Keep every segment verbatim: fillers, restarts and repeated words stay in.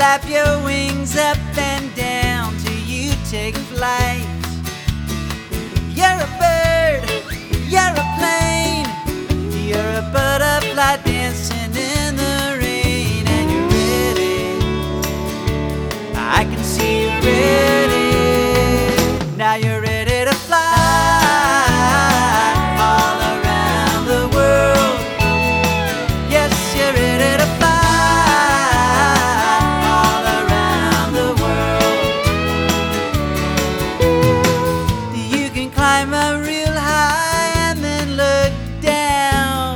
Flap your wings up and down till you take flight. You're a bird, you're a plane, you're a butterfly dancing in the rain. And you're ready, I can see you ready. Now you're ready to fly all around the world. Yes, you're ready to fly all around the world. You can climb up real high and then look down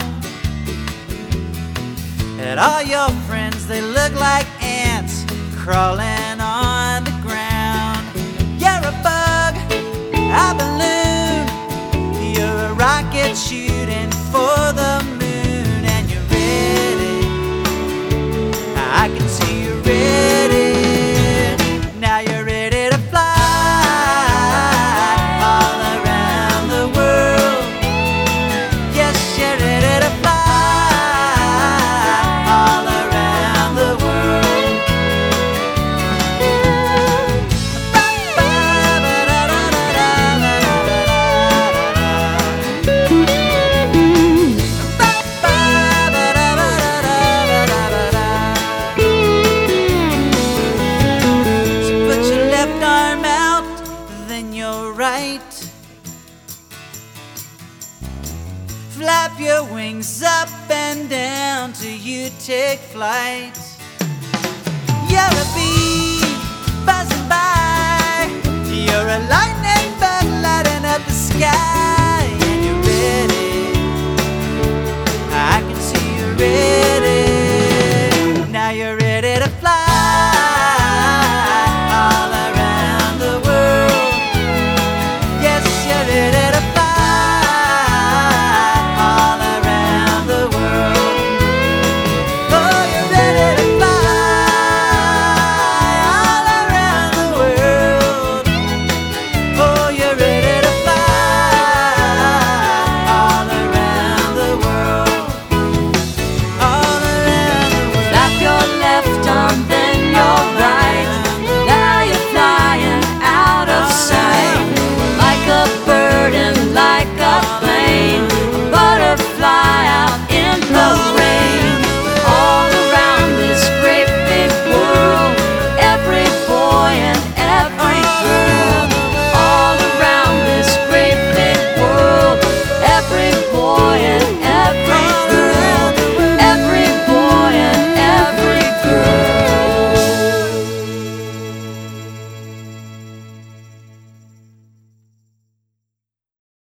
at all your friends. They look like ants crawling on the ground. You're a bug, a balloon, you're a rocket shooting for the moon. And you're ready, I can see you ready. Now you're ready to fly all around the world. Yes, you're ready to fly all around the world. So put your left arm out, then your right. Flap your wings up and down till you take flight. You're a bee,